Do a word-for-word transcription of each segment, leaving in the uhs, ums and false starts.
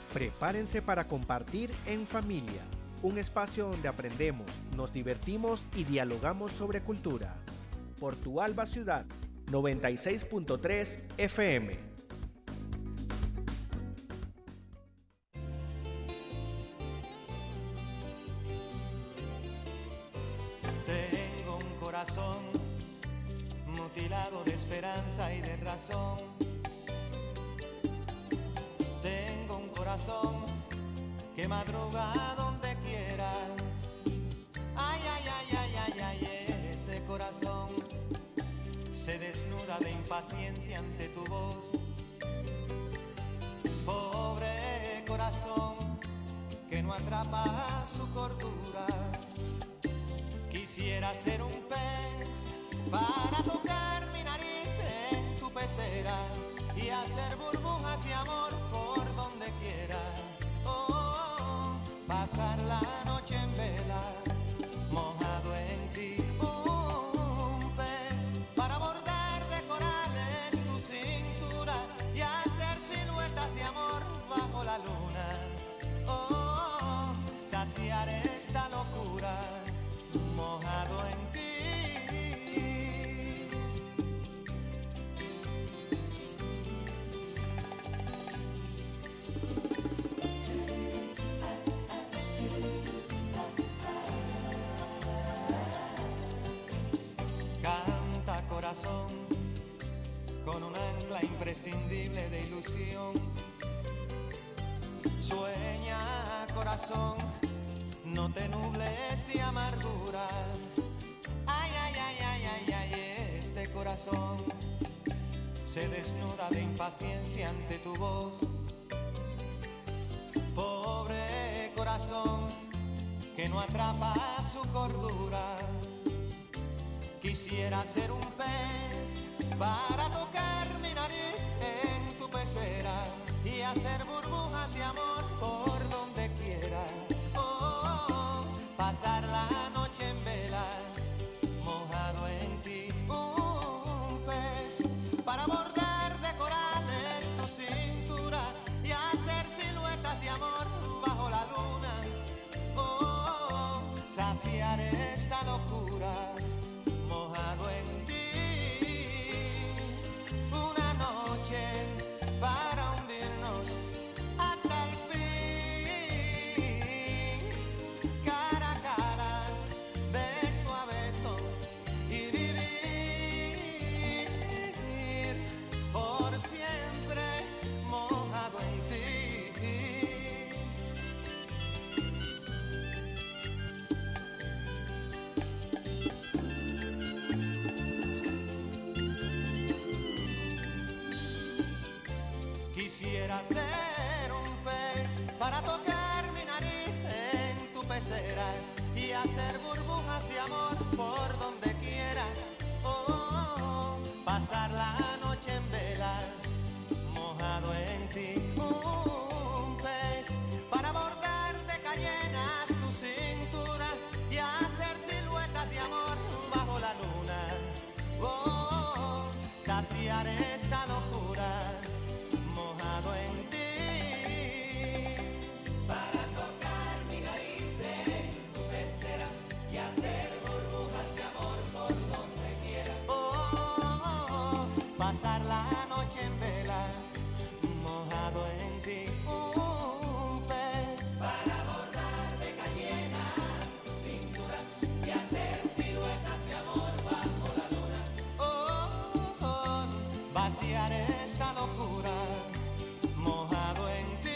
Prepárense para compartir en familia, un espacio donde aprendemos, nos divertimos y dialogamos sobre cultura. Por tu Alba Ciudad, noventa y seis punto tres F M. Tengo un corazón mutilado de esperanza y de razón. Tengo un corazón que madruga donde quiera. Ay, ay, ay, ay, ay, ay, ese corazón se desnuda de impaciencia ante tu voz. Pobre corazón que no atrapa su cordura. Quisiera ser un pez para tocar mi nariz en tu pecera y hacer burbujas de amor por donde quiera. Oh, oh, oh, pasar la noche en vela, mojado en ti. Un pez para bordar de corales tu cintura y hacer siluetas de amor bajo la luna. Oh, oh, oh, saciar esta locura, mojado en ti. Canta corazón con un ancla imprescindible de ilusión. Sueña corazón, no te nubles de amargura. Ay, ay, ay, ay, ay, ay, este corazón se desnuda de impaciencia ante tu voz. Pobre corazón que no atrapa su cordura. Quisiera ser un pez para tocar mi nariz en tu pecera y hacer burbujas de amor por donde quiera. Pasar la noche en vela, mojado en ti. Un pez para bordar de corales tu cintura y hacer siluetas de amor bajo la luna. Oh, saciar esta locura, mojado en ti. Una noche para hundirnos hasta el fin. Quisiera ser un pez para tocar mi nariz en tu pecera y hacer burbujas de amor por donde quiera. Oh, oh, oh, pasar la noche en vela, mojado en ti. Un pez para bordar de cayenas tu cintura y hacer siluetas de amor bajo la luna. Oh, oh, oh, saciar esta locura, mojado en ti. Para tocar mi nariz en tu pecera y hacer burbujas de amor por donde quiera. Oh, oh, oh, oh, pasar la noche en vela, mojado en ti. Un pez para bordar de cayenas tu cintura y hacer siluetas de amor bajo la luna. Oh, oh, oh, vaciar esta locura, mojado en ti.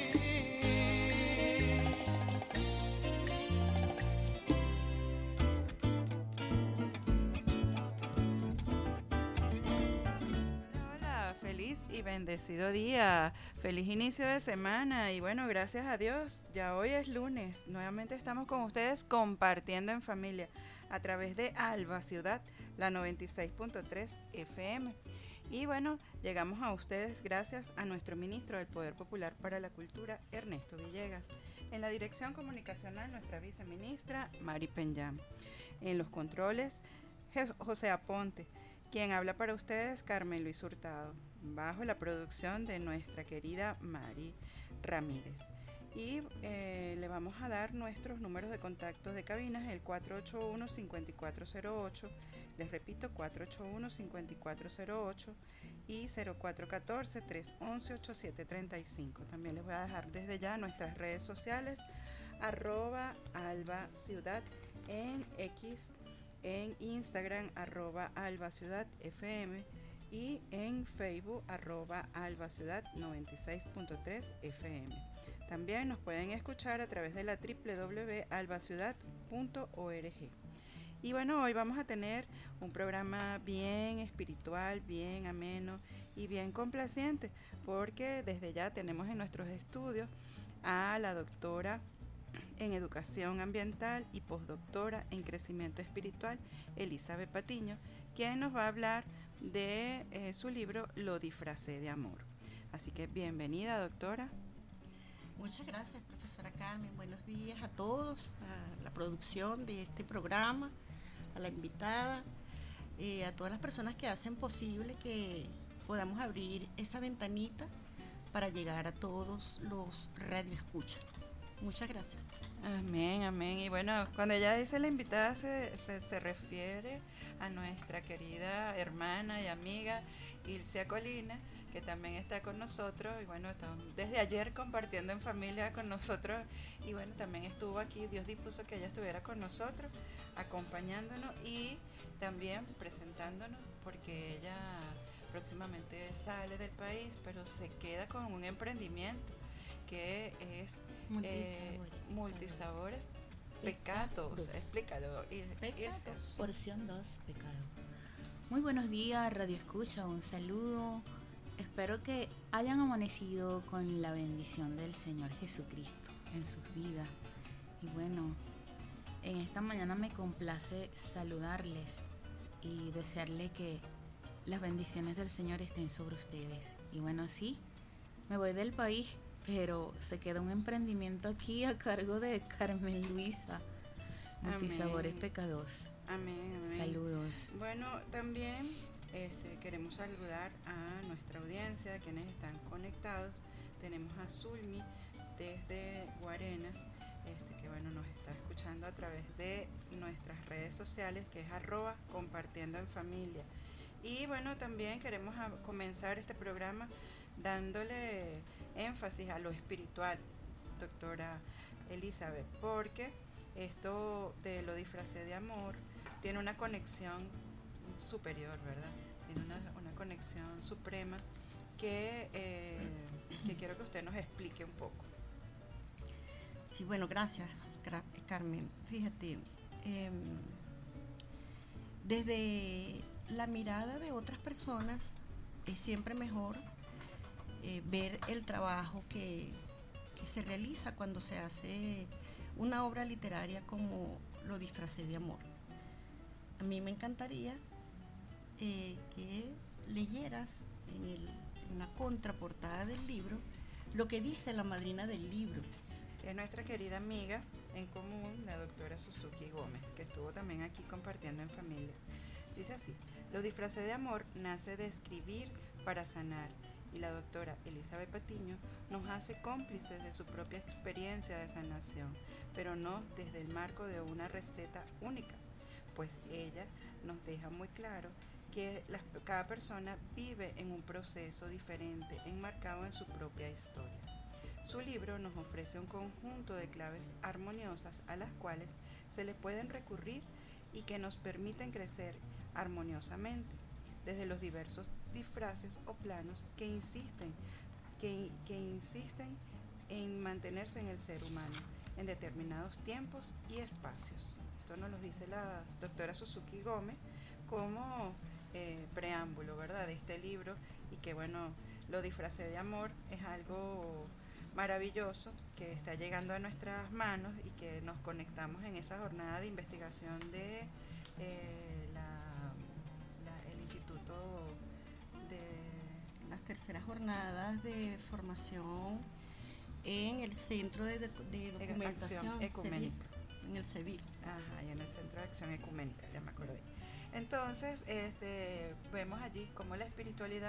Hola, hola, feliz y bendecido día, feliz inicio de semana y bueno, gracias a Dios, ya hoy es lunes, nuevamente estamos con ustedes compartiendo en familia a través de Alba Ciudad, la noventa y seis punto tres F M. Y bueno, llegamos a ustedes gracias a nuestro ministro del Poder Popular para la Cultura, Ernesto Villegas. En la dirección comunicacional, nuestra viceministra, Mari Peñam. En los controles, José Aponte. Quien habla para ustedes, Carmen Luis Hurtado. Bajo la producción de nuestra querida Mari. Ramírez. Y eh, le vamos a dar nuestros números de contacto de cabinas, el cuatro ocho uno, cinco cuatro cero ocho, les repito, cuatro ocho uno, cinco cuatro cero ocho y cero cuatro uno cuatro, tres uno uno, ocho siete tres cinco. También les voy a dejar desde ya nuestras redes sociales, arroba Alba Ciudad en X, en Instagram, arroba Alba Ciudad F M y en Facebook, arroba Alba Ciudad noventa y seis punto tres F M. También nos pueden escuchar a través de la doble u doble u doble u punto alba ciudad punto org. Y bueno, hoy vamos a tener un programa bien espiritual, bien ameno y bien complaciente, porque desde ya tenemos en nuestros estudios a la doctora en Educación Ambiental y postdoctora en Crecimiento Espiritual, Elizabeth Patiño, quien nos va a hablar de eh, su libro Lo disfracé de amor. Así que bienvenida, doctora. Muchas gracias, profesora Carmen. Buenos días a todos, a la producción de este programa, a la invitada, eh, a todas las personas que hacen posible que podamos abrir esa ventanita para llegar a todos los radioescuchas. Muchas gracias. Amén, amén. Y bueno, cuando ella dice la invitada se, se refiere a nuestra querida hermana y amiga Ilcia Colina, que también está con nosotros, y bueno, estamos desde ayer compartiendo en familia con nosotros, y bueno, también estuvo aquí, Dios dispuso que ella estuviera con nosotros, acompañándonos y también presentándonos, porque ella próximamente sale del país, pero se queda con un emprendimiento que es eh, multisabores, pecados, pecados. Explícalo. Pecados. Porción dos, pecado. Muy buenos días, Radio Escucha, un saludo. Espero que hayan amanecido con la bendición del Señor Jesucristo en sus vidas. Y bueno, en esta mañana me complace saludarles y desearles que las bendiciones del Señor estén sobre ustedes. Y bueno, sí, me voy del país, pero se queda un emprendimiento aquí a cargo de Carmen Luisa, Multisabores Pecados. Amén, amén. Saludos. Bueno, también este, queremos saludar a nuestra audiencia, a quienes están conectados. Tenemos a Zulmi desde Guarenas, este, que bueno, nos está escuchando a través de nuestras redes sociales, que es arroba compartiendo en familia. Y bueno, también queremos a comenzar este programa dándole énfasis a lo espiritual, doctora Elizabeth, porque esto de lo disfracé de amor tiene una conexión superior, ¿verdad? Tiene una, una conexión suprema que, eh, que quiero que usted nos explique un poco. Sí, bueno, gracias, Carmen. Fíjate, eh, desde la mirada de otras personas es siempre mejor eh, ver el trabajo que, que se realiza cuando se hace una obra literaria como Lo disfracé de amor. A mí me encantaría eh, que leyeras en, el, en la contraportada del libro lo que dice la madrina del libro, que es nuestra querida amiga en común, la doctora Suzuki Gómez, que estuvo también aquí compartiendo en familia. Dice así: Lo disfracé de amor nace de escribir para sanar, y la doctora Elizabeth Patiño nos hace cómplices de su propia experiencia de sanación, pero no desde el marco de una receta única, pues ella nos deja muy claro que las, cada persona vive en un proceso diferente enmarcado en su propia historia. Su libro nos ofrece un conjunto de claves armoniosas a las cuales se le pueden recurrir y que nos permiten crecer armoniosamente desde los diversos disfraces o planos que insisten, que, que insisten en mantenerse en el ser humano en determinados tiempos y espacios. Esto nos lo dice la doctora Suzuki Gómez como eh, preámbulo, ¿verdad?, de este libro, y que bueno, Lo disfracé de amor es algo maravilloso que está llegando a nuestras manos y que nos conectamos en esa jornada de investigación de eh, la, la, el Instituto de las terceras jornadas de formación en el Centro de, de, de Documentación Ecuménica, en el CEDIR. Ajá, y en el Centro de Acción Ecuménica, ya me acordé. Entonces, este, vemos allí cómo la espiritualidad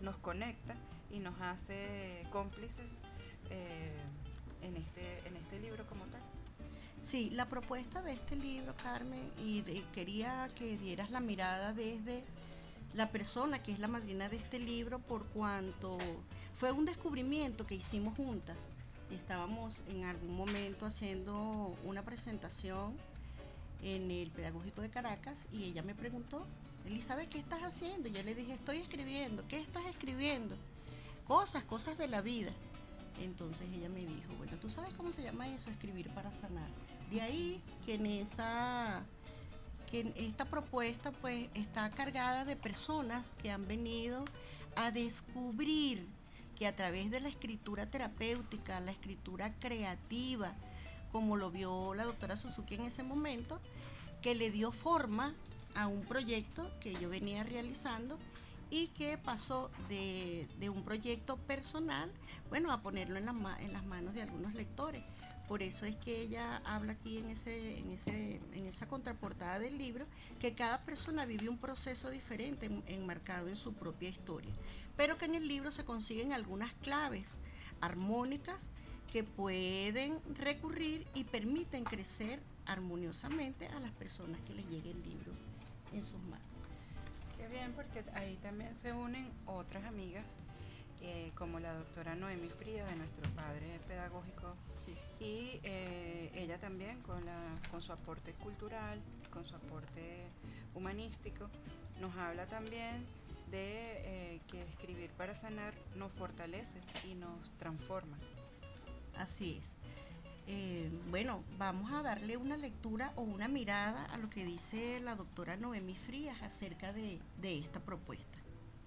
nos conecta y nos hace cómplices eh, en, este, en este libro como tal. Sí, la propuesta de este libro, Carmen, y de, quería que dieras la mirada desde la persona que es la madrina de este libro, por cuanto fue un descubrimiento que hicimos juntas. Estábamos en algún momento haciendo una presentación en el Pedagógico de Caracas y ella me preguntó, Elizabeth, ¿qué estás haciendo? Y yo le dije, estoy escribiendo. ¿Qué estás escribiendo? Cosas, cosas de la vida. Entonces ella me dijo, bueno, ¿tú sabes cómo se llama eso? Escribir para sanar. De ahí que en esa, que en esta propuesta pues está cargada de personas que han venido a descubrir que a través de la escritura terapéutica, la escritura creativa, como lo vio la doctora Suzuki en ese momento, que le dio forma a un proyecto que yo venía realizando y que pasó de, de un proyecto personal, bueno, a ponerlo en, la, en las manos de algunos lectores. Por eso es que ella habla aquí en, ese, en, ese, en esa contraportada del libro, que cada persona vive un proceso diferente enmarcado en su propia historia, pero que en el libro se consiguen algunas claves armónicas que pueden recurrir y permiten crecer armoniosamente a las personas que les llegue el libro en sus manos. Qué bien, porque ahí también se unen otras amigas, eh, como la doctora Noemí Frías, de nuestro padre pedagógico, Sí. y eh, ella también con, la, con su aporte cultural, con su aporte humanístico, nos habla también de eh, que escribir para sanar nos fortalece y nos transforma. Así es. Eh, bueno, vamos a darle una lectura o una mirada a lo que dice la doctora Noemí Frías acerca de, de esta propuesta.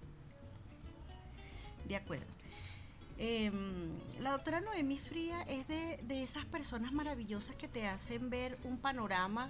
De acuerdo. Eh, la doctora Noemí Frías es de, de esas personas maravillosas que te hacen ver un panorama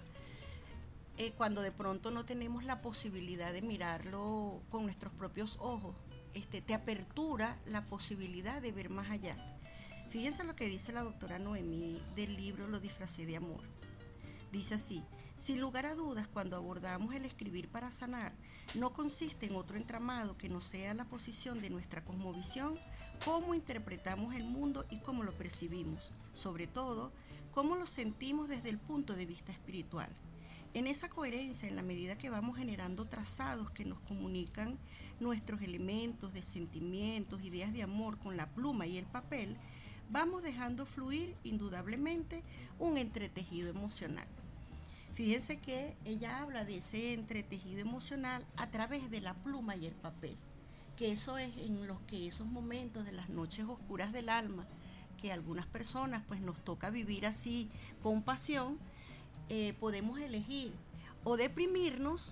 eh, cuando de pronto no tenemos la posibilidad de mirarlo con nuestros propios ojos. Este, te apertura la posibilidad de ver más allá. Fíjense lo que dice la doctora Noemí del libro Lo disfracé de amor. Dice así: sin lugar a dudas, cuando abordamos el escribir para sanar, no consiste en otro entramado que no sea la posición de nuestra cosmovisión, cómo interpretamos el mundo y cómo lo percibimos, sobre todo, cómo lo sentimos desde el punto de vista espiritual. En esa coherencia, en la medida que vamos generando trazados que nos comunican nuestros elementos de sentimientos, ideas de amor con la pluma y el papel, vamos dejando fluir indudablemente un entretejido emocional. Fíjense que ella habla de ese entretejido emocional a través de la pluma y el papel, que eso es en los que esos momentos de las noches oscuras del alma, que algunas personas pues nos toca vivir así con pasión, eh, podemos elegir o deprimirnos,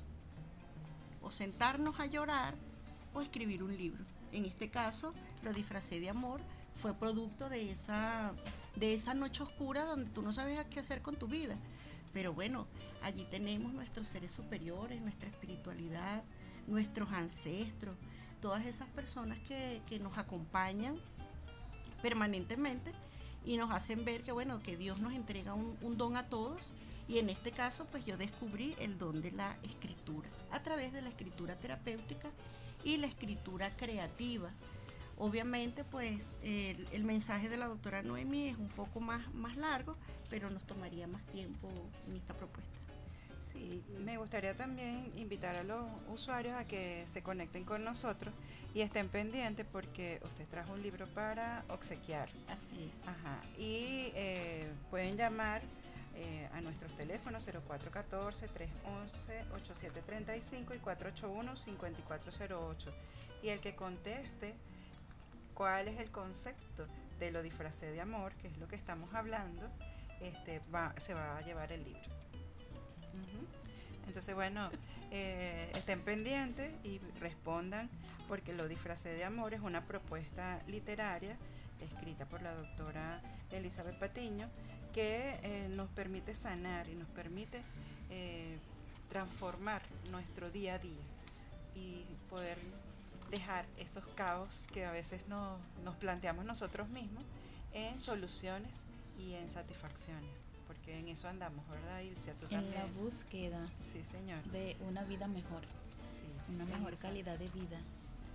o sentarnos a llorar, o escribir un libro. En este caso, Lo disfracé de amor fue producto de esa, de esa noche oscura donde tú no sabes qué hacer con tu vida. Pero bueno, allí tenemos nuestros seres superiores, nuestra espiritualidad, nuestros ancestros, todas esas personas que, que nos acompañan permanentemente y nos hacen ver que bueno, que Dios nos entrega un, un don a todos. Y en este caso, pues yo descubrí el don de la escritura, a través de la escritura terapéutica y la escritura creativa. Obviamente, pues el, el mensaje de la doctora Noemí es un poco más, más largo, pero nos tomaría más tiempo en esta propuesta. Sí, me gustaría también invitar a los usuarios a que se conecten con nosotros y estén pendientes porque usted trajo un libro para obsequiar. Así es. Ajá. Y eh, pueden llamar eh, a nuestros teléfonos cero cuatro uno cuatro, tres uno uno, ocho siete tres cinco y cuatro ocho uno, cinco cuatro cero ocho. Y el que conteste cuál es el concepto de Lo disfracé de amor, que es lo que estamos hablando, este, va, se va a llevar el libro. Uh-huh. Entonces, bueno, eh, estén pendientes y respondan, porque Lo disfracé de amor es una propuesta literaria escrita por la doctora Elizabeth Patiño que eh, nos permite sanar y nos permite eh, transformar nuestro día a día y poder dejar esos caos que a veces no, nos planteamos nosotros mismos en soluciones y en satisfacciones, porque en eso andamos, ¿verdad, Ilse? ¿Tú en también? la búsqueda Sí, señor. de una vida mejor, Sí, una en mejor esa- calidad de vida. Sí, en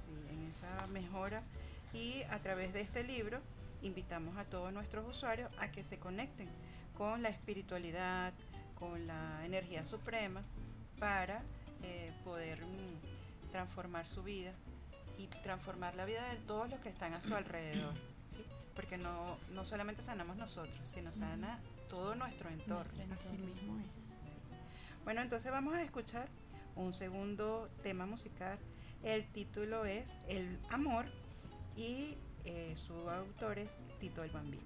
esa mejora, y a través de este libro invitamos a todos nuestros usuarios a que se conecten con la espiritualidad, con la energía suprema, para eh, poder mm, transformar su vida y transformar la vida de todos los que están a su alrededor, ¿sí? Porque no, no solamente sanamos nosotros, sino sana todo nuestro entorno. Nuestro Así entorno. mismo es. Sí. Bueno, entonces vamos a escuchar un segundo tema musical. El título es El Amor y eh, su autor es Tito el Bambino.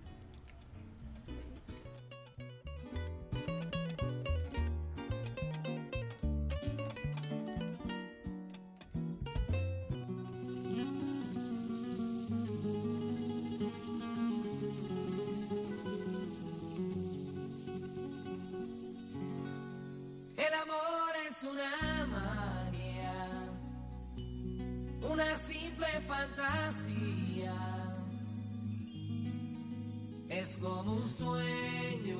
El amor es una magia, una simple fantasía, es como un sueño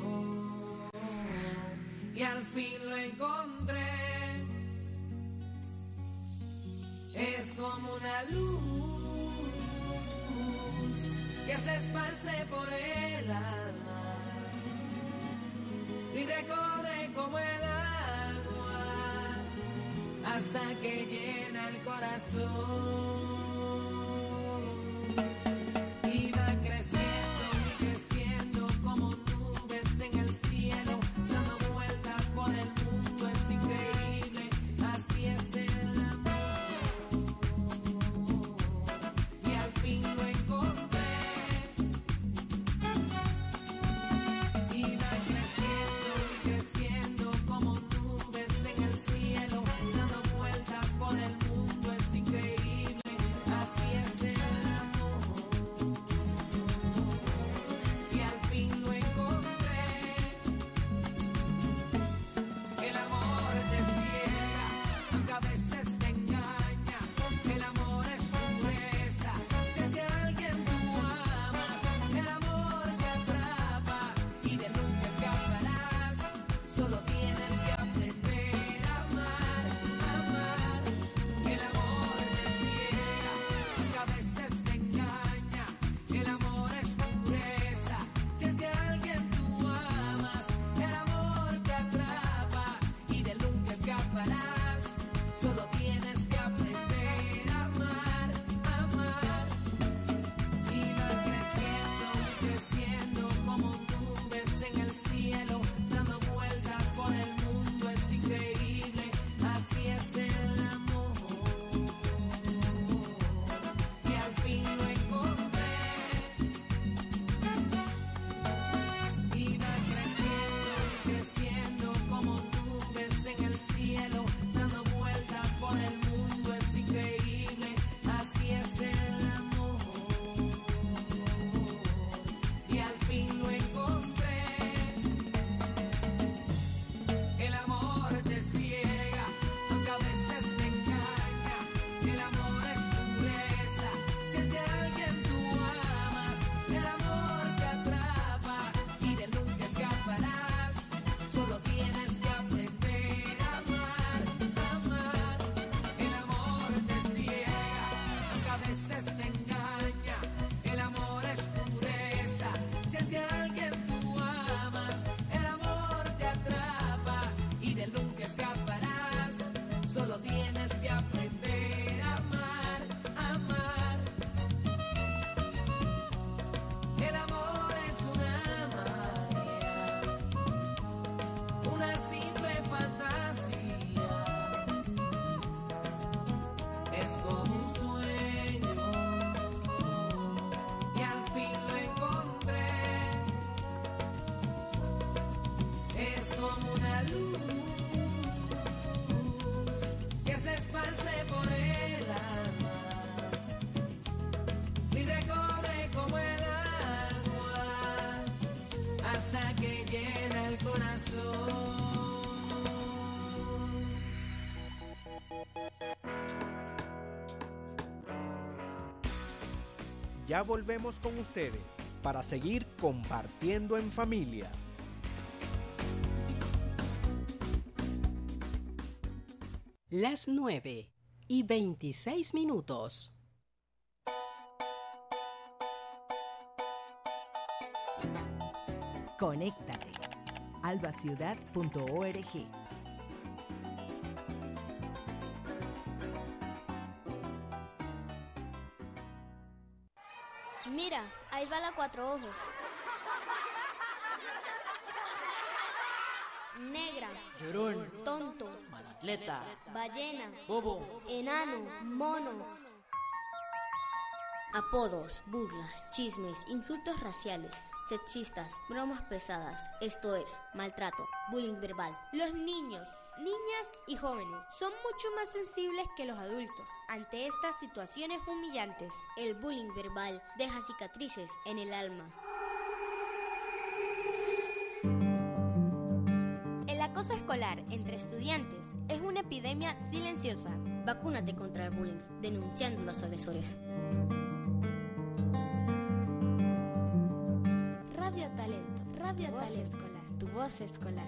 y al fin lo encontré, es como una luz que se esparce por el alma, libre corre como el agua hasta que llena el corazón. Y va creciendo y creciendo como nubes en el cielo, dando vueltas por el mundo, es increíble, así es el amor. Y al fin lo encontré. Y va creciendo y creciendo como nubes en el cielo, dando vueltas por el mundo, es increíble, así es el amor. Y al fin lo encontré. El amor te ciega, aunque a veces te engaña. El amor es pureza, si es que a alguien tú amas. El amor te atrapa y de nunca escaparás. Solo tienes que aprender a amar, amar. El amor te ciega, aunque a veces te engaña. El amor es pureza, si es que a alguien tú amas. El amor te atrapa y de nunca escaparás. Solo tienes que aprender a amar, amar. Y va creciendo y creciendo como nubes en el cielo, dando vueltas por el mundo, es increíble, así es el amor. Y al fin lo encontré. Y va creciendo y creciendo como nubes en el cielo, dando vueltas por el mundo, es increíble, así es el amor. Y al fin lo encontré. El amor te ciega, aunque a veces te engaña. El amor es pureza, si es que a alguien tú amas. El amor te atrapa y de nunca escaparás. Solo tienes que aprender a amar, amar. El amor te ciega, aunque a veces te engaña. El amor es pureza, si es que a alguien tú amas. El amor te atrapa y de nunca escaparás. Solo tienes que aprender a amar, amar. El amor es una magia, una simple fantasía, es como un sueño y al fin lo encontré, es como una luz que se esparce por el alma, libre corre como el agua hasta que llena el corazón. Ya volvemos con ustedes para seguir compartiendo en familia. Las nueve y veintiséis minutos. Conéctate. albaciudad punto org. Mira, ahí va la Cuatro Ojos. Negra. Llorón. Tonto. Malatleta. Ballena. Bobo. Enano. Mono. Apodos, burlas, chismes, insultos raciales, sexistas, bromas pesadas. Esto es maltrato, bullying verbal. Los niños, niñas y jóvenes son mucho más sensibles que los adultos ante estas situaciones humillantes. El bullying verbal deja cicatrices en el alma. El acoso escolar entre estudiantes es una epidemia silenciosa. Vacúnate contra el bullying, denunciando a los agresores. Radio Talento, Radio tu Talento escolar, tu voz escolar.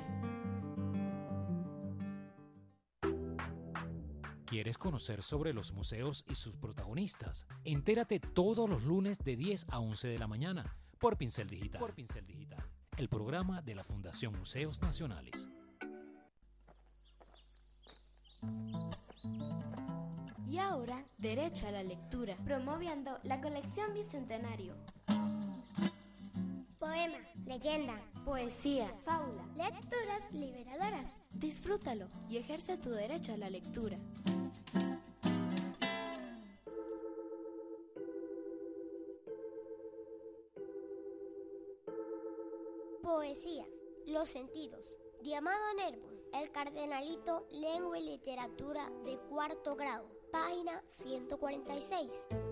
¿Quieres conocer sobre los museos y sus protagonistas? Entérate todos los lunes de diez a once de la mañana por Pincel Digital. Por Pincel Digital, el programa de la Fundación Museos Nacionales. Y ahora, derecho a la lectura, promoviendo la colección Bicentenario. Poema, leyenda, poesía, fábula, lecturas liberadoras. Disfrútalo y ejerce tu derecho a la lectura. Poesía, los sentidos. De Amado Nervo, El Cardenalito, Lengua y Literatura de cuarto grado, página ciento cuarenta y seis.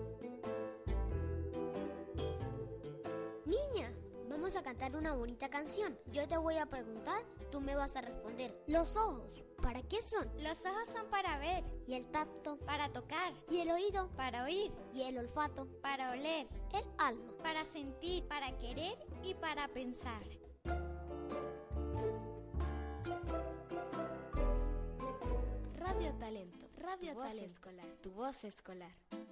Niña, vamos a cantar una bonita canción. Yo te voy a preguntar, tú me vas a responder. Los ojos, ¿para qué son? Los ojos son para ver. Y el tacto, para tocar. Y el oído, para oír. Y el olfato, para oler. El alma, para sentir, para querer y para pensar. Radio Talento, Radio tu Talento escolar, tu voz escolar.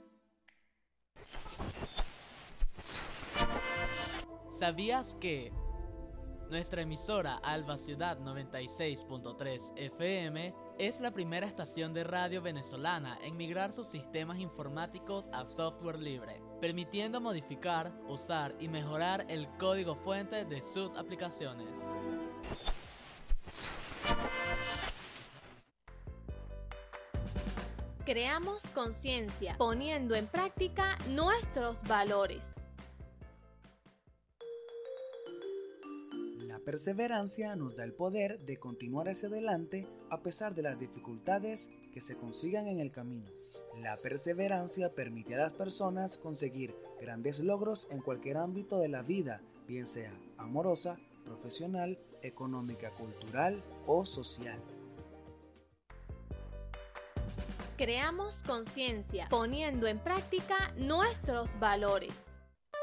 ¿Sabías que nuestra emisora Alba Ciudad noventa y seis punto tres F M es la primera estación de radio venezolana en migrar sus sistemas informáticos a software libre, permitiendo modificar, usar y mejorar el código fuente de sus aplicaciones? Creamos conciencia, poniendo en práctica nuestros valores. La perseverancia nos da el poder de continuar hacia adelante a pesar de las dificultades que se consigan en el camino. La perseverancia permite a las personas conseguir grandes logros en cualquier ámbito de la vida, bien sea amorosa, profesional, económica, cultural o social. Creamos conciencia, poniendo en práctica nuestros valores.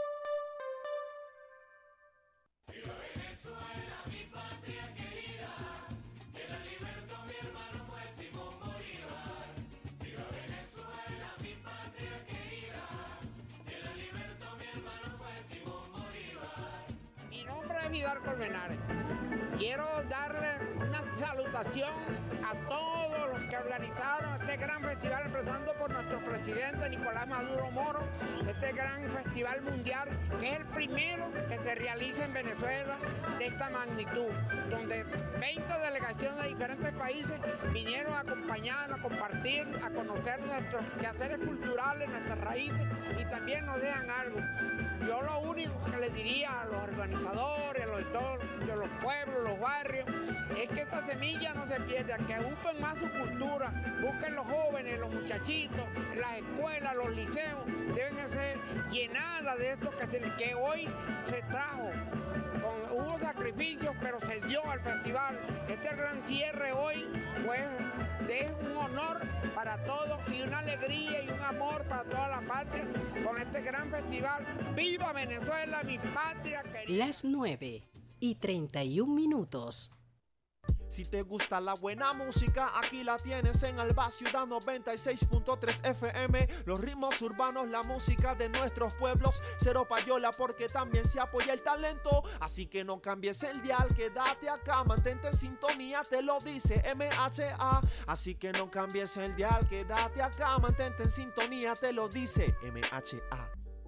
¡Viva Venezuela, mi patria querida! Que la libertó mi hermano fue Simón Bolívar. ¡Viva Venezuela, mi patria querida! Que la libertó mi hermano fue Simón Bolívar. Mi nombre es Vidal Colmenares. Quiero darle una salutación a todos los que organizaron este gran festival, empezando por nuestro presidente Nicolás Maduro Moro, este gran festival mundial, que es el primero que se realiza en Venezuela de esta magnitud, donde veinte delegaciones de diferentes países vinieron a acompañarnos, a compartir, a conocer nuestros quehaceres culturales, nuestras raíces, y también nos dejan algo. Yo lo único que les diría a los organizadores, a los, de los pueblos, los barrios, es que esta semilla no se pierda, que busquen más su cultura, busquen los jóvenes, los muchachitos, las escuelas, los liceos, deben ser llenadas de esto que, se, que hoy se trajo. Con, hubo sacrificios, pero se dio al festival. Este gran cierre hoy, pues, es un honor para todos y una alegría y un amor para toda la patria con este gran festival. ¡Viva Venezuela, mi patria querida! Las nueve y treinta y un minutos. Si te gusta la buena música, aquí la tienes en Alba Ciudad noventa y seis punto tres F M. Los ritmos urbanos, la música de nuestros pueblos. Cero payola porque también se apoya el talento. Así que no cambies el dial, quédate acá, mantente en sintonía, te lo dice M H A. Así que no cambies el dial, quédate acá, mantente en sintonía, te lo dice M H A.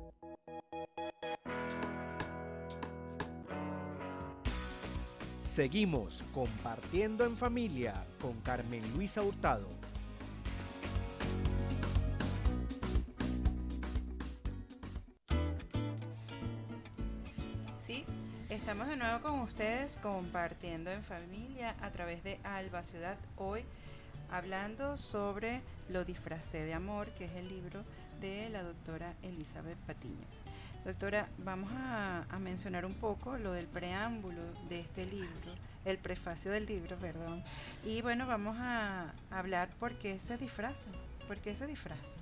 Seguimos compartiendo en familia con Carmen Luisa Hurtado. Sí, estamos de nuevo con ustedes compartiendo en familia a través de Alba Ciudad. Hoy hablando sobre Lo disfracé de amor, que es el libro de la doctora Elizabeth Patiño. Doctora, vamos a, a mencionar un poco lo del preámbulo de este libro, el prefacio del libro, perdón. Y bueno, vamos a hablar por qué se disfraza, por qué se disfraza.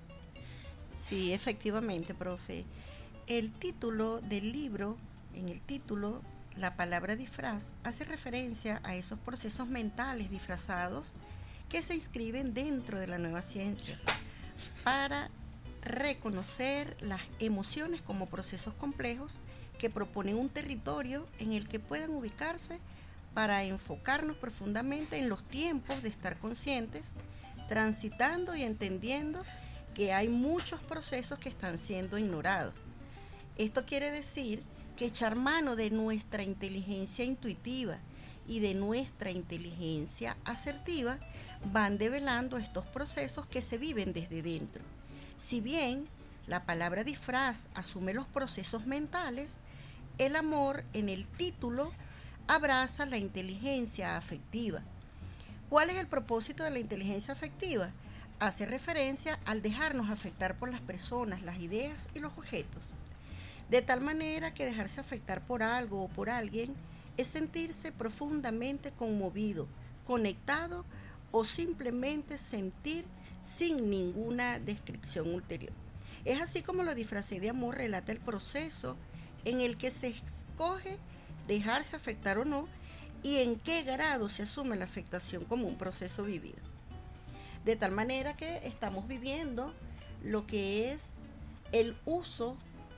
Sí, efectivamente, profe. El título del libro, en el título, la palabra disfraz hace referencia a esos procesos mentales disfrazados que se inscriben dentro de la nueva ciencia para reconocer las emociones como procesos complejos que proponen un territorio en el que puedan ubicarse para enfocarnos profundamente en los tiempos de estar conscientes, transitando y entendiendo que hay muchos procesos que están siendo ignorados. Esto quiere decir que echar mano de nuestra inteligencia intuitiva y de nuestra inteligencia asertiva van develando estos procesos que se viven desde dentro. Si bien la palabra disfraz asume los procesos mentales, el amor en el título abraza la inteligencia afectiva. ¿Cuál es el propósito de la inteligencia afectiva? Hace referencia al dejarnos afectar por las personas, las ideas y los objetos. De tal manera que dejarse afectar por algo o por alguien es sentirse profundamente conmovido, conectado o simplemente sentir sin ninguna descripción ulterior. Es así como Lo disfracé de amor relata el proceso en el que se escoge dejarse afectar o no y en qué grado se asume la afectación como un proceso vivido. De tal manera que estamos viviendo lo que es el uso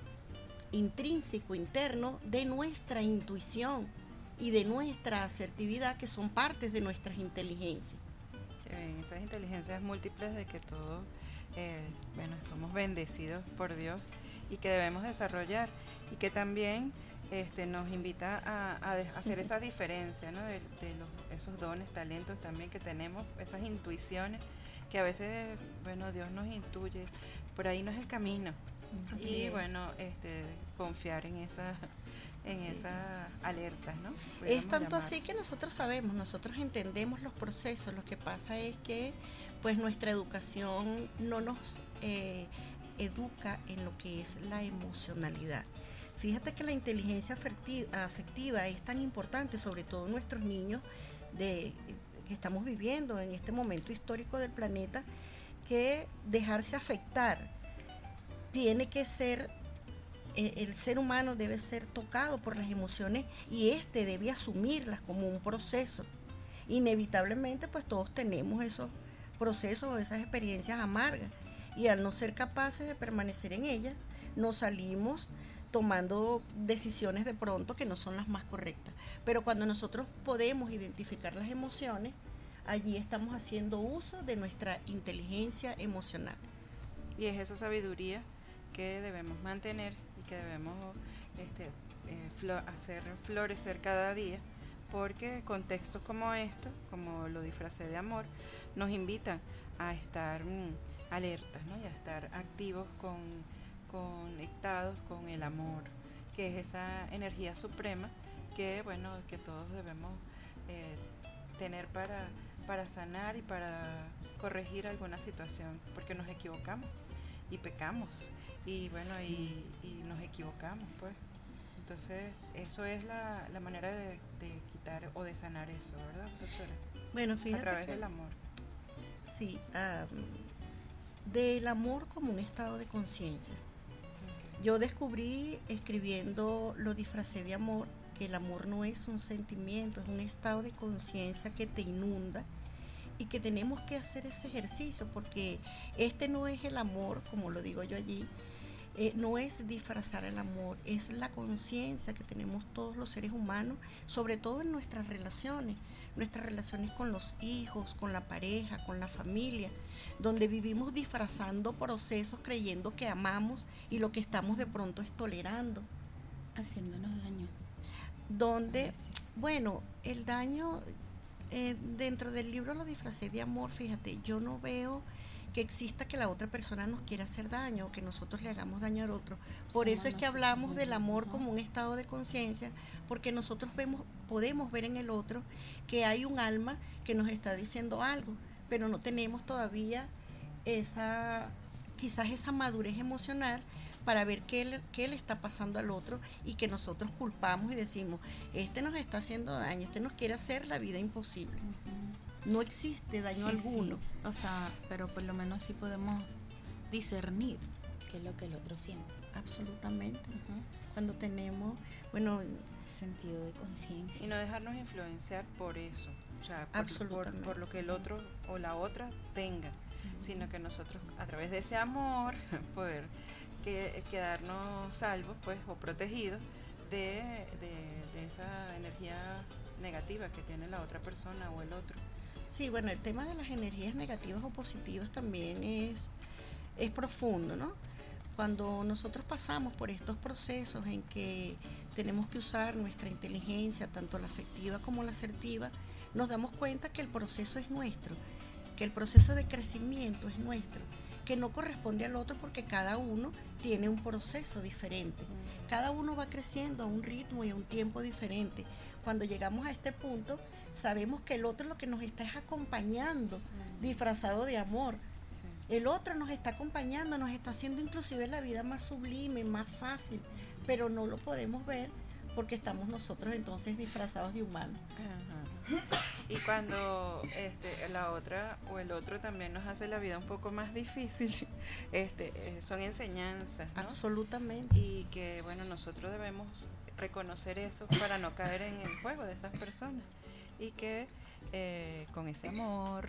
intrínseco interno de nuestra intuición y de nuestra asertividad, que son partes de nuestras inteligencias. Eh, esas inteligencias múltiples de que todos, eh, bueno, somos bendecidos por Dios y que debemos desarrollar, y que también este, nos invita a, a, a hacer esa diferencia, ¿no? de, de los, esos dones, talentos también que tenemos, esas intuiciones que a veces, bueno, Dios nos intuye, por ahí no es el camino. Así y es. Bueno, este, confiar en esas en sí. esas alertas, ¿no? Es tanto llamar. Así que nosotros sabemos, nosotros entendemos los procesos. Lo que pasa es que pues nuestra educación no nos eh, educa en lo que es la emocionalidad. Fíjate que la inteligencia afectiva, afectiva es tan importante, sobre todo en nuestros niños de, que estamos viviendo en este momento histórico del planeta, que dejarse afectar tiene que ser, eh, el ser humano debe ser tocado por las emociones y éste debe asumirlas como un proceso. Inevitablemente pues todos tenemos esos procesos o esas experiencias amargas, y al no ser capaces de permanecer en ellas, nos salimos tomando decisiones de pronto que no son las más correctas. Pero cuando nosotros podemos identificar las emociones, allí estamos haciendo uso de nuestra inteligencia emocional. Y es esa sabiduría que debemos mantener y que debemos este, eh, flo- hacer florecer cada día, porque contextos como estos, como Lo disfracé de amor, nos invitan a estar mmm, alertas, ¿no? Y a estar activos, con, conectados con el amor, que es esa energía suprema que, bueno, que todos debemos eh, tener para, para sanar y para corregir alguna situación, porque nos equivocamos y pecamos y bueno y, y nos equivocamos, pues. Entonces eso es la, la manera de, de quitar o de sanar eso, ¿verdad, doctora? Bueno, fíjate, a través que, del amor. Sí, um, del amor como un estado de conciencia. Okay. Yo descubrí escribiendo Lo disfracé de amor que el amor no es un sentimiento, es un estado de conciencia que te inunda y que tenemos que hacer ese ejercicio, porque este no es el amor, como lo digo yo allí, eh, no es disfrazar el amor, es la conciencia que tenemos todos los seres humanos, sobre todo en nuestras relaciones, nuestras relaciones con los hijos, con la pareja, con la familia, donde vivimos disfrazando procesos creyendo que amamos y lo que estamos de pronto es tolerando. Haciéndonos daño. Donde, Gracias. bueno, el daño, eh, dentro del libro lo disfracé de amor, fíjate, yo no veo que exista que la otra persona nos quiera hacer daño o que nosotros le hagamos daño al otro. Por Somos eso es que nosotros hablamos del mismos, amor ¿no? como un estado de conciencia, porque nosotros vemos, podemos ver en el otro que hay un alma que nos está diciendo algo, pero no tenemos todavía esa, quizás esa madurez emocional para ver qué le, qué le está pasando al otro y que nosotros culpamos y decimos, este nos está haciendo daño, este nos quiere hacer la vida imposible. No existe daño Sí, alguno. sí. O sea, pero por lo menos sí podemos discernir qué es lo que el otro siente. Absolutamente. Ujú. Cuando tenemos, bueno, Sentido de conciencia. Y no dejarnos influenciar por eso, o sea, por, por, Absolutamente. por lo que el otro o la otra tenga, sino que nosotros a través de ese amor poder que, quedarnos salvos, pues, o protegidos de, de, de esa energía negativa que tiene la otra persona o el otro. sí, bueno, el tema de las energías negativas o positivas también es, es profundo, ¿no? Cuando nosotros pasamos por estos procesos en que tenemos que usar nuestra inteligencia, tanto la afectiva como la asertiva, nos damos cuenta que el proceso es nuestro, que el proceso de crecimiento es nuestro, que no corresponde al otro porque cada uno tiene un proceso diferente. Cada uno va creciendo a un ritmo y a un tiempo diferente. Cuando llegamos a este punto, sabemos que el otro lo que nos está es acompañando, disfrazado de amor. El otro nos está acompañando, nos está haciendo inclusive la vida más sublime, más fácil, pero no lo podemos ver porque estamos nosotros entonces disfrazados de humanos. Ajá. Y cuando este, la otra o el otro también nos hace la vida un poco más difícil, este, eh, son enseñanzas, ¿no? Absolutamente. Y que, bueno, nosotros debemos reconocer eso para no caer en el juego de esas personas. Y que eh, con ese amor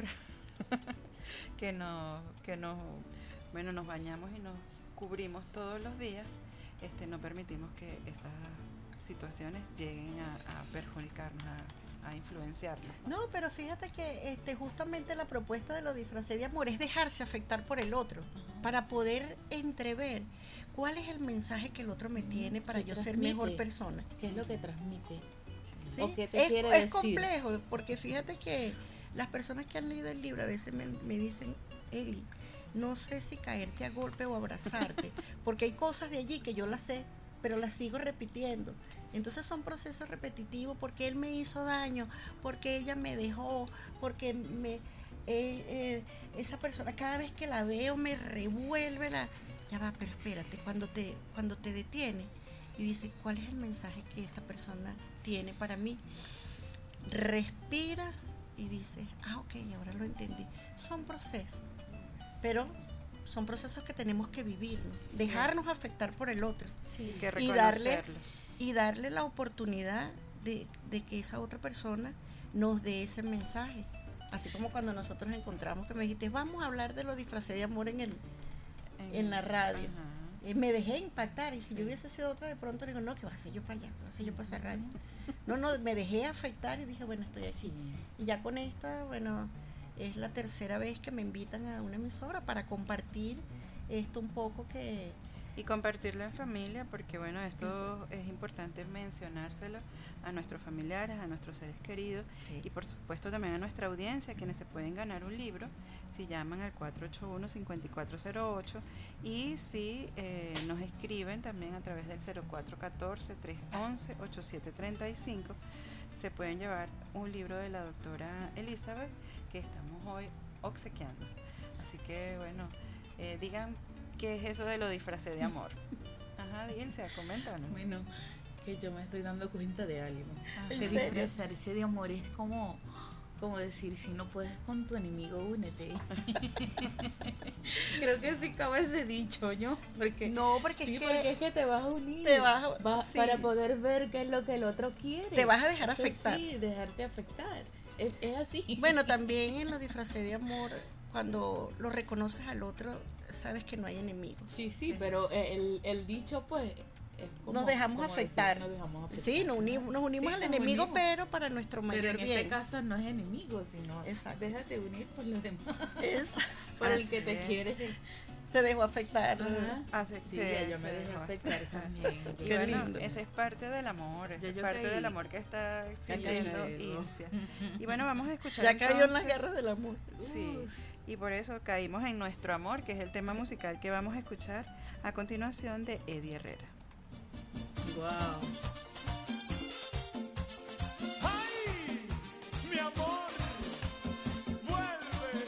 que nos, que nos, bueno, nos bañamos y nos cubrimos todos los días, este, no permitimos que esas situaciones lleguen a, a perjudicarnos, a, a influenciarnos. No, pero fíjate que este, justamente la propuesta de lo disfracé de amor es dejarse afectar por el otro, uh-huh, para poder entrever cuál es el mensaje que el otro me tiene para yo ser mejor persona. ¿Qué es lo que transmite? ¿Sí? ¿O qué te es, quiere es decir? complejo, porque fíjate que las personas que han leído el libro a veces me, me dicen, Eli, no sé si caerte a golpe o abrazarte, porque hay cosas de allí que yo las sé, pero las sigo repitiendo. Entonces son procesos repetitivos, porque él me hizo daño, porque ella me dejó, porque me eh, eh, esa persona cada vez que la veo me revuelve la... Ya va, pero espérate, cuando te, cuando te detiene y dice, ¿cuál es el mensaje que esta persona tiene para mí? Respiras y dices, ah, ok, ahora lo entendí. Son procesos, pero son procesos que tenemos que vivir, ¿no? Dejarnos afectar por el otro, sí, y, que y darle reconocerlos. y darle la oportunidad de, de que esa otra persona nos dé ese mensaje. Así como cuando nosotros encontramos que me dijiste, vamos a hablar de lo disfracé de amor en el en, en la radio. Eh, me dejé impactar, y si yo hubiese sido otra, de pronto digo, no, ¿qué voy a hacer yo para allá? ¿Qué voy a hacer yo para esa radio? No, no, me dejé afectar y dije, bueno, estoy aquí. Sí. Y ya con esta, bueno, es la tercera vez que me invitan a una emisora para compartir esto un poco que... Y compartirlo en familia, porque bueno, esto sí, es importante mencionárselo a nuestros familiares, a nuestros seres queridos, sí, y por supuesto también a nuestra audiencia, quienes se pueden ganar un libro si llaman al cuatro ocho uno, cinco cuatro cero ocho, y si eh, nos escriben también a través del cero cuatro uno cuatro, tres uno uno, ocho siete tres cinco, se pueden llevar un libro de la doctora Elizabeth que estamos hoy obsequiando. Así que bueno, eh, digan ¿qué es eso de lo disfracé de amor? Ajá, Dilcia, coméntanos. Bueno, que yo me estoy dando cuenta de algo. Ajá. Que disfrazarse de amor es como, como decir, si no puedes con tu enemigo, únete. Creo que sí cabe ese dicho, ¿no? Porque, no, porque, sí, es, que porque es que te vas a unir. Te vas a, vas, sí. Para poder ver qué es lo que el otro quiere. Te vas a dejar Eso afectar. Sí, dejarte afectar. Es, es así. Bueno, también en los disfraces de amor, cuando lo reconoces al otro, sabes que no hay enemigos. Sí, sí, sí. Pero el, el dicho, pues... Como, nos, dejamos afectar. Decir, nos dejamos afectar. Sí, nos unimos, nos unimos sí, al nos enemigo, unimos. Pero para nuestro mayor pero en bien. este caso no es enemigo, sino Exacto. Déjate unir por los demás. Es, por el que te es. quiere. Se dejó afectar. Así sí, sí, yo me dejé afectar también. Y Qué bueno, lindo. Ese es parte del amor, ese es parte del amor que está sintiendo Ilcia. Y bueno, vamos a escuchar. Ya entonces, cayó en las guerras del amor. Sí, y por eso caímos en Nuestro Amor, que es el tema musical que vamos a escuchar a continuación de Eddie Herrera. Wow. ¡Ay! Mi amor, vuelve.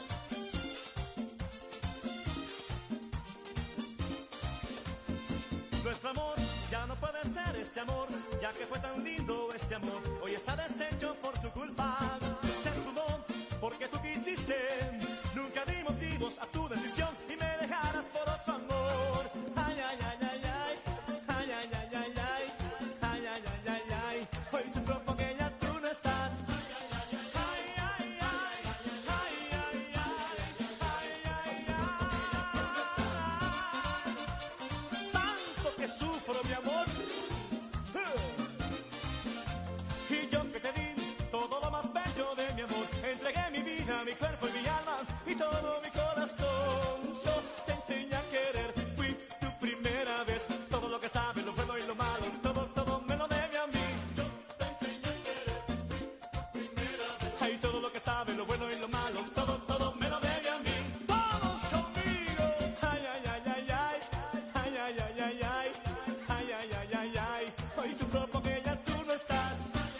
Nuestro amor ya no puede ser este amor, ya que fue tan lindo este amor. Hoy está deshecho por tu culpa. Se pudo porque tú quisiste. Nunca di motivos a tu decisión y me dejarás por otro amor. Ay, ay, ay, ay, ay. Mi cuerpo y mi alma y todo mi corazón. Yo te enseñé a querer, fui tu primera vez. Todo lo que sabes, lo bueno y lo malo, todo, todo me lo debe a mí. Yo te enseñé a querer, fui tu primera vez. Ay, todo lo que sabes, lo bueno y lo malo, todo, todo me lo debe a mí. Todos conmigo. Ay, ay, ay, ay, ay, ay, ay, ay, ay, ay, ay, ay, ay, ay, ay. Hoy sufro porque ya tú no estás.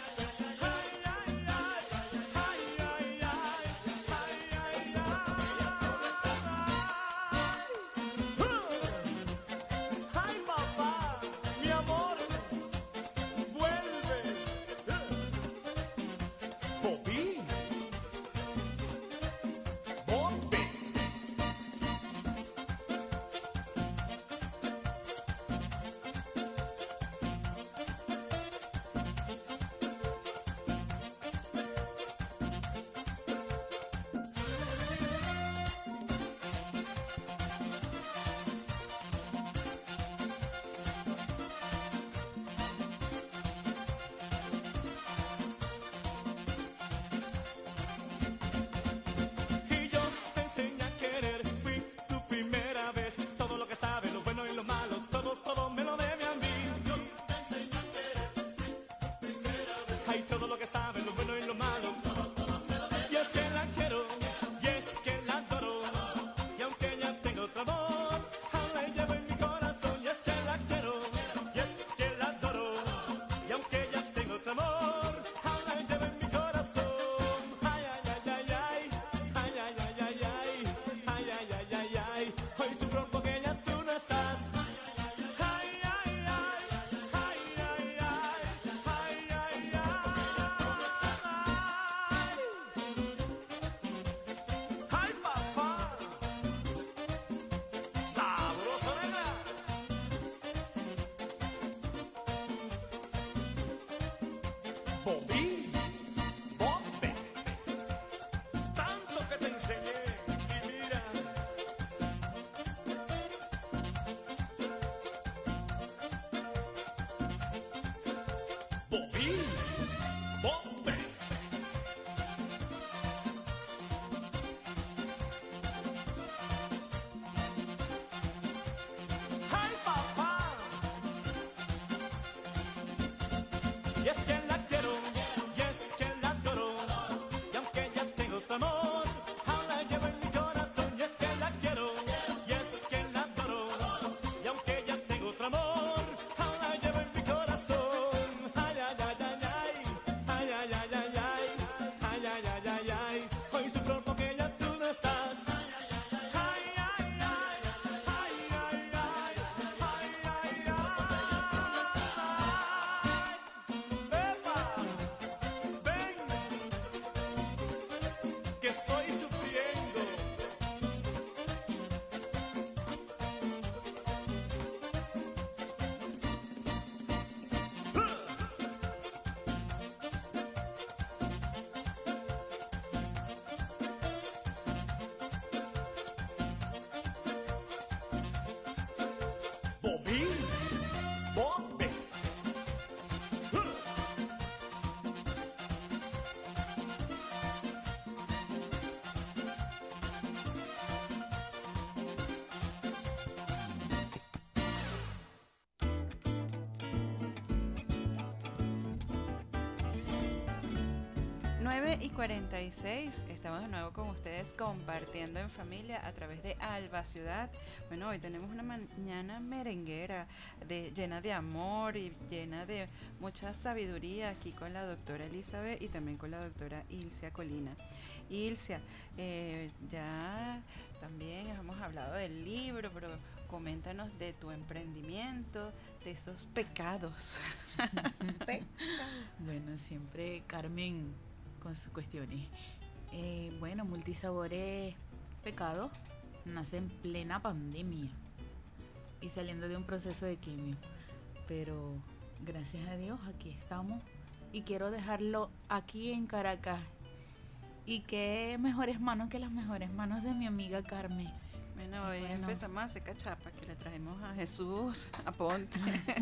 Bobby, Bobbe, tanto que te enseñé y mira. Bobby, Bobbe. ¡Ay, papá! Y es que la quiero, nueve y cuarenta y seis, estamos de nuevo con ustedes compartiendo en familia a través de Alba Ciudad. Bueno, hoy tenemos una mañana merenguera de, llena de amor y llena de mucha sabiduría aquí con la doctora Elizabeth y también con la doctora Ilcia Colina. Ilcia, eh, ya también hemos hablado del libro, pero coméntanos de tu emprendimiento, de esos pecados. Bueno, siempre Carmen con sus cuestiones. Eh, bueno, Multisabores Pecado nace en plena pandemia y saliendo de un proceso de quimio. Pero gracias a Dios aquí estamos y quiero dejarlo aquí en Caracas. Y qué mejores manos que las mejores manos de mi amiga Carmen. Bueno, hoy bueno. empezamos a hacer cachapa, que le trajimos a Jesús, a Ponte.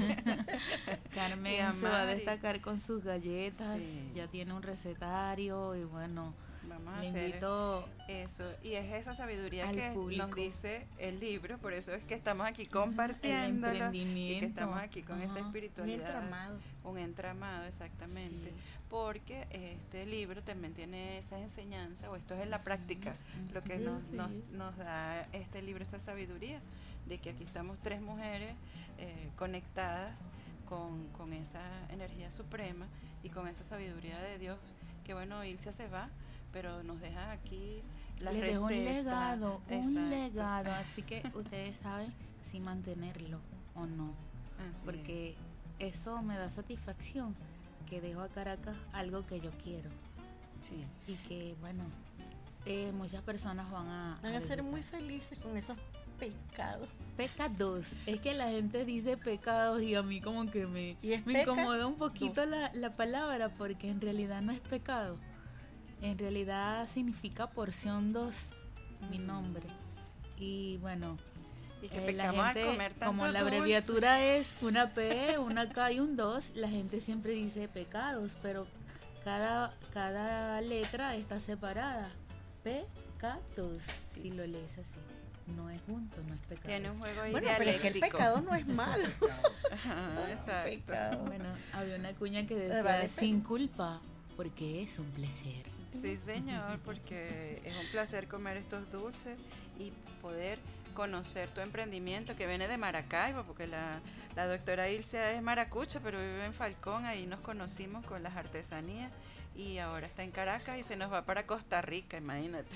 Carmen se va a destacar con sus galletas, sí. Ya tiene un recetario y bueno, vamos a le hacer invito eso. Y es esa sabiduría al que público. nos dice el libro, por eso es que estamos aquí compartiendo y que estamos aquí con esa Un espiritualidad. entramado. Un entramado, exactamente. Sí. Porque este libro también tiene esa enseñanza, o esto es en la práctica, lo que Sí, nos, sí. nos, nos da este libro, esta sabiduría, de que aquí estamos tres mujeres eh, conectadas con, con esa energía suprema y con esa sabiduría de Dios, que bueno, Ilcia se va, pero nos deja aquí las le dejo recetas. un legado, Exacto. un legado, así que ustedes saben si mantenerlo o no, Así porque eso me da satisfacción, que dejo a Caracas algo que yo quiero. Sí. Y que bueno, eh, muchas personas van a Van a ser disfrutar. muy felices con esos pecados. Pecados, es que la gente dice pecados y a mí como que me, ¿Y es me peca? incomoda un poquito la, la palabra, porque en realidad no es pecado, en realidad significa porción dos, mi nombre. Y bueno, Y que eh, la pecamos al gente, comer tanto como la dulce. abreviatura es una P, una K y un dos, la gente siempre dice pecados, pero cada, cada letra está separada. Pecados, si lo lees así. No es junto, no es pecado. Tiene un juego ahí Bueno, pero es que el dialéctico. pecado no es malo. Ajá, exacto. Pecado. Bueno, había una cuña que Eh, vale, decía sin culpa, porque es un placer. Sí, señor, porque es un placer comer estos dulces y poder conocer tu emprendimiento que viene de Maracaibo, porque la, la doctora Ilcia es maracucha, pero vive en Falcón, ahí nos conocimos con las artesanías y ahora está en Caracas y se nos va para Costa Rica, imagínate.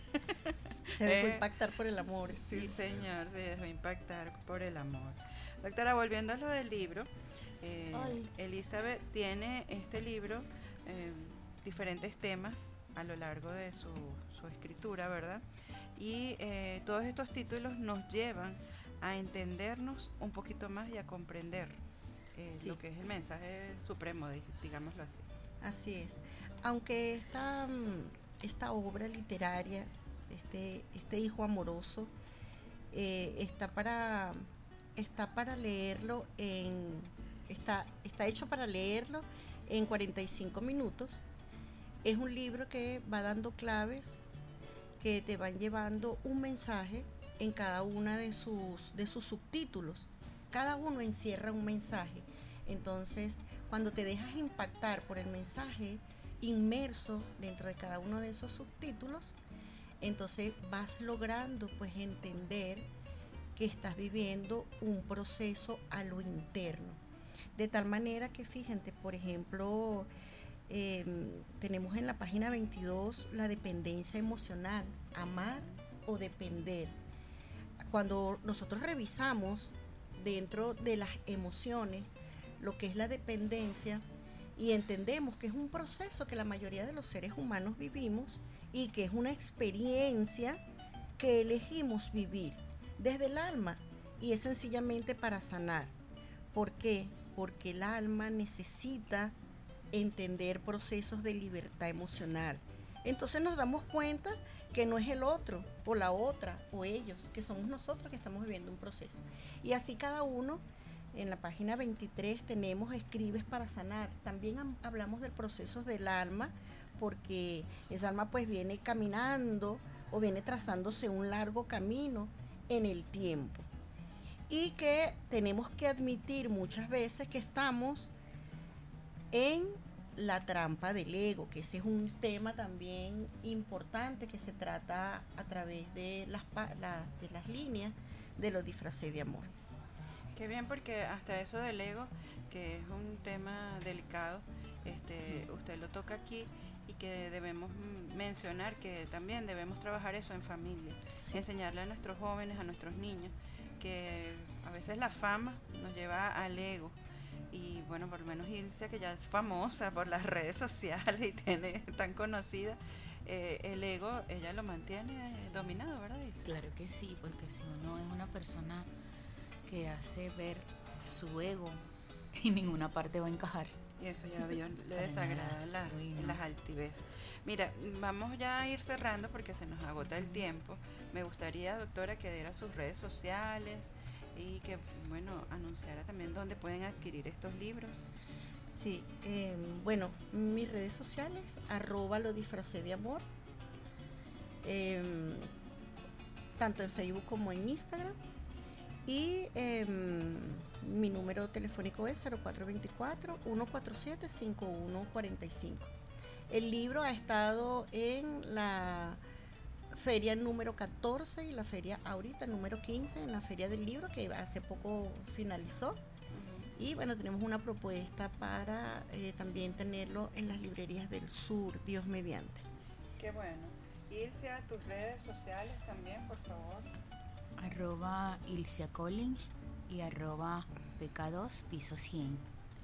Se dejó Eh, impactar por el amor. Sí, señor, se dejó impactar por el amor. Doctora, volviendo a lo del libro, eh, Ay. Elizabeth tiene este libro, eh, diferentes temas a lo largo de su, su escritura, ¿verdad? Y eh, todos estos títulos nos llevan a entendernos un poquito más y a comprender eh, Sí. lo que es el mensaje supremo, di- digámoslo así. Así es. Aunque esta, mm, esta obra literaria, este, este hijo amoroso, eh, está para está para leerlo en está, está hecho para leerlo en cuarenta y cinco minutos. Es un libro que va dando claves que te van llevando un mensaje en cada una de sus de sus subtítulos. Cada uno encierra un mensaje. Entonces, cuando te dejas impactar por el mensaje inmerso dentro de cada uno de esos subtítulos, entonces vas logrando pues entender que estás viviendo un proceso a lo interno. De tal manera que fíjate, por ejemplo, eh, tenemos en la página veintidós la dependencia emocional, amar o depender. Cuando nosotros revisamos dentro de las emociones lo que es la dependencia y entendemos que es un proceso que la mayoría de los seres humanos vivimos y que es una experiencia que elegimos vivir desde el alma y es sencillamente para sanar. ¿Por qué? Porque el alma necesita entender procesos de libertad emocional. Entonces nos damos cuenta que no es el otro o la otra o ellos, que somos nosotros que estamos viviendo un proceso. Y así cada uno. En la página veintitrés tenemos escribes para sanar. También am- hablamos del proceso del alma, porque esa alma pues viene caminando o viene trazándose un largo camino en el tiempo. Y que tenemos que admitir muchas veces que estamos en la trampa del ego, que ese es un tema también importante que se trata a través de las, la, de las líneas de los disfraces de amor. Qué bien, porque hasta eso del ego, que es un tema delicado, este, sí. usted lo toca aquí, y que debemos mencionar que también debemos trabajar eso en familia, sí. enseñarle a nuestros jóvenes, a nuestros niños, que a veces la fama nos lleva al ego. Y bueno, por lo menos Ilse, que ya es famosa por las redes sociales y tiene tan conocida, eh, el ego, ella lo mantiene eh, dominado, ¿verdad, Ilse? Claro que sí, porque si uno es una persona que hace ver su ego, en ninguna parte va a encajar. Y eso ya a Dios le desagrada la, las altivez. Mira, vamos ya a ir cerrando porque se nos agota el tiempo. Me gustaría, doctora, que diera sus redes sociales y que, bueno, anunciara también dónde pueden adquirir estos libros. Sí, eh, bueno, mis redes sociales, arroba lo disfracé de amor, eh, tanto en Facebook como en Instagram. Y eh, mi número telefónico es cero cuatro dos cuatro, uno cuatro siete, cinco uno cuatro cinco. El libro ha estado en la feria número catorce y la feria ahorita número quince, en la feria del libro que hace poco finalizó. Uh-huh. Y bueno, tenemos una propuesta para eh, también tenerlo en las librerías del sur, Dios mediante. Qué bueno. Ilse, a tus redes sociales también, por favor. Arroba Ilcia Collins y arroba P K dos piso cien.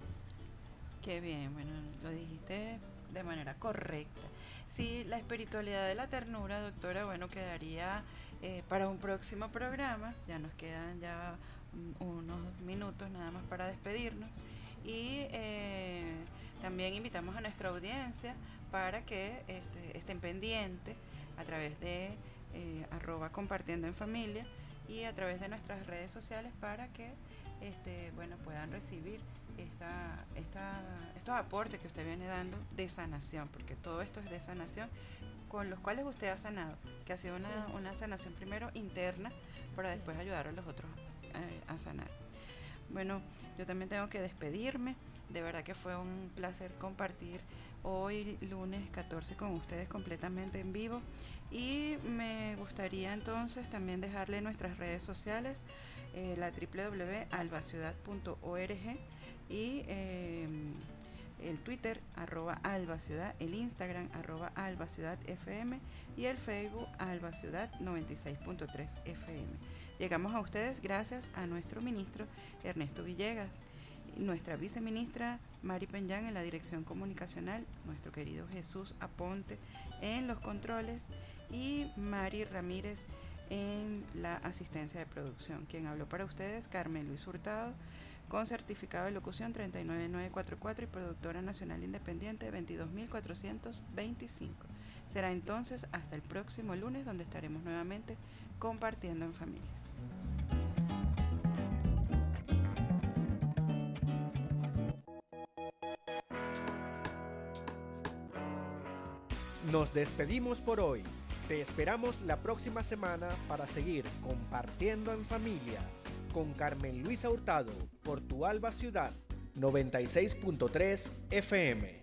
Qué bien, bueno, lo dijiste de manera correcta. Sí, la espiritualidad de la ternura, doctora, bueno, quedaría eh, para un próximo programa. Ya nos quedan ya unos minutos nada más para despedirnos. Y eh, también invitamos a nuestra audiencia para que este, estén pendientes a través de eh, arroba compartiendo en familia y a través de nuestras redes sociales para que este, bueno, puedan recibir esta, esta, estos aportes que usted viene dando de sanación, porque todo esto es de sanación, con los cuales usted ha sanado, que ha sido una, sí. una sanación primero interna para después ayudar a los otros eh, a sanar. Bueno, yo también tengo que despedirme, de verdad que fue un placer compartir hoy lunes catorce con ustedes completamente en vivo, y me gustaría entonces también dejarle nuestras redes sociales, eh, la doble u doble u doble u punto alba ciudad punto org y eh, el Twitter arroba Alba Ciudad, el Instagram arroba Alba Ciudad F M y el Facebook Alba Ciudad noventa y seis punto tres F M. Llegamos a ustedes gracias a nuestro ministro Ernesto Villegas, nuestra viceministra Mari Peñán en la dirección comunicacional, nuestro querido Jesús Aponte en los controles y Mari Ramírez en la asistencia de producción. Quien habló para ustedes, Carmen Luis Hurtado, con certificado de locución treinta y nueve mil novecientos cuarenta y cuatro y productora nacional independiente veintidós mil cuatrocientos veinticinco. Será entonces hasta el próximo lunes, donde estaremos nuevamente compartiendo en familia. Nos despedimos por hoy. Te esperamos la próxima semana para seguir compartiendo en familia con Carmen Luisa Hurtado por tu Alba Ciudad noventa y seis punto tres F M.